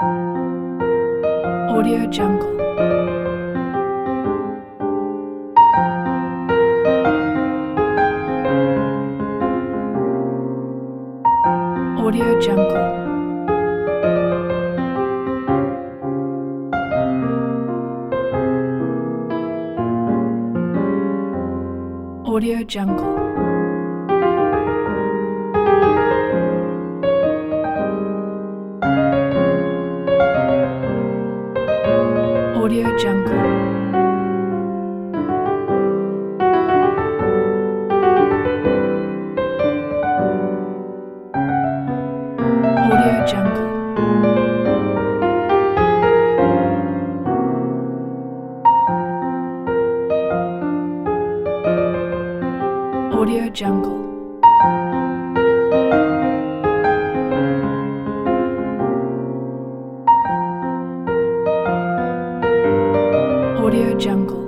Audio Jungle. Audio Jungle. Audio Jungle. Audio Jungle. Audio Jungle. Audio Jungle. Audio Jungle.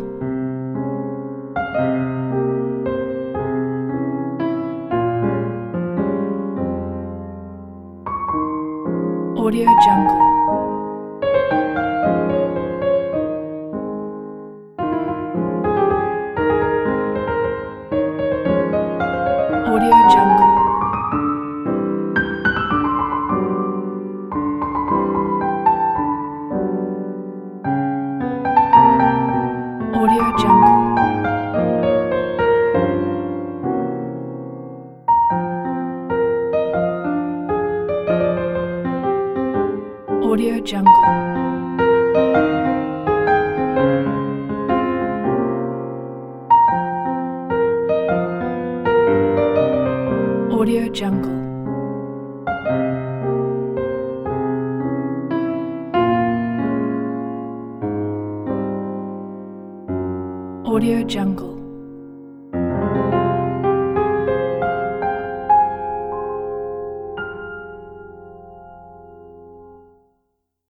Audio Jungle. Audio Jungle. Audio Jungle. Audio Jungle. Audio Jungle. Audio Jungle.